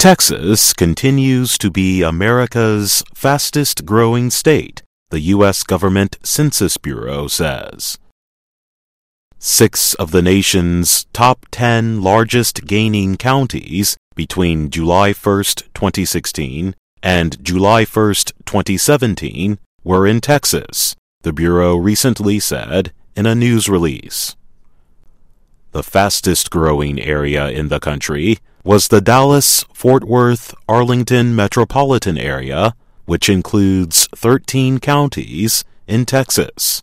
Texas continues to be America's fastest-growing state, the U.S. Government Census Bureau says. 6 of the nation's top 10 largest gaining counties between July 1, 2016 and July 1, 2017 were in Texas, the Bureau recently said in a news release. The fastest-growing area in the country was the Dallas-Fort Worth-Arlington metropolitan area, which includes 13 counties in Texas.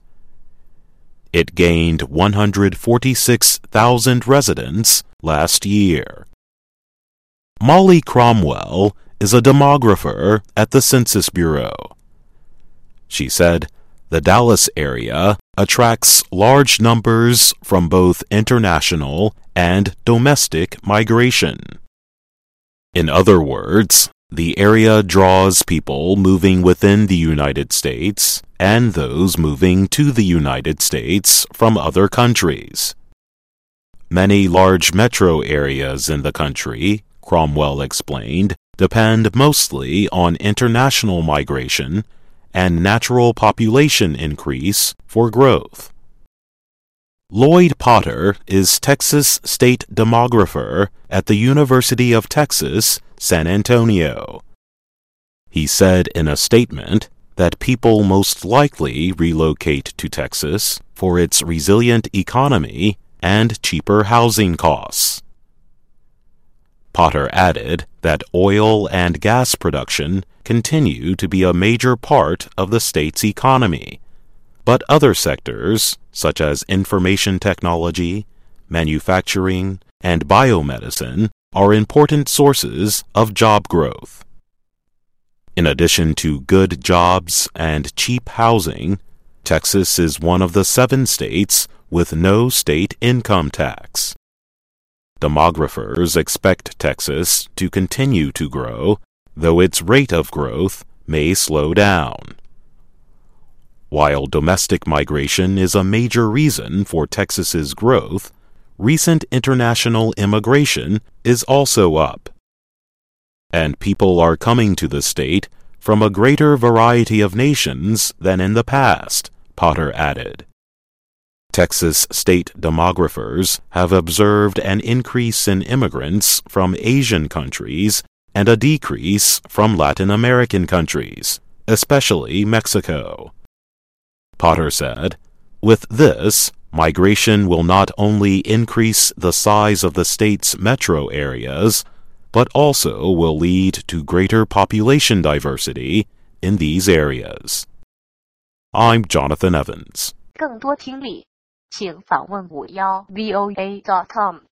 It gained 146,000 residents last year. Molly Cromwell is a demographer at the Census Bureau. She said the Dallas area attracts large numbers from both international and domestic migration. In other words, the area draws people moving within the United States and those moving to the United States from other countries. Many large metro areas in the country, Cromwell explained, depend mostly on international migration and natural population increase for growth. Lloyd Potter is Texas State Demographer at the University of Texas, San Antonio. He said in a statement that people most likely relocate to Texas for its resilient economy and cheaper housing costs. Potter added that oil and gas production continue to be a major part of the state's economy, but other sectors, such as information technology, manufacturing, and biomedicine, are important sources of job growth. In addition to good jobs and cheap housing, Texas is one of the 7 states with no state income tax. Demographers expect Texas to continue to grow, though its rate of growth may slow down. While domestic migration is a major reason for Texas's growth, recent international immigration is also up. And people are coming to the state from a greater variety of nations than in the past, Potter added. Texas state demographers have observed an increase in immigrants from Asian countries and a decrease from Latin American countries, especially Mexico. Potter said, with this, migration will not only increase the size of the state's metro areas, but also will lead to greater population diversity in these areas. I'm Jonathan Evans. 更多听力，请访问51voa.com。